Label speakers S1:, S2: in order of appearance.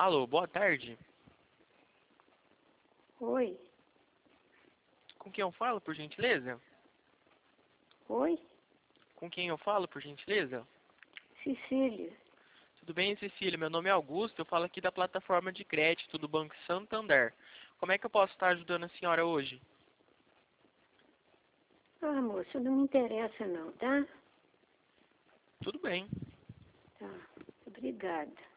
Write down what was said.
S1: Alô, boa tarde.
S2: Oi,
S1: Com quem eu falo, por gentileza?
S2: oi,
S1: Com quem eu falo, por gentileza?
S2: Cecília.
S1: Tudo bem, Cecília? Meu nome é Augusto, eu falo aqui da plataforma de crédito do Banco Santander. Como é que eu posso estar ajudando a senhora hoje?
S2: Ah, moça, não me interessa não, tá?
S1: Tudo bem.
S2: Tá, obrigada.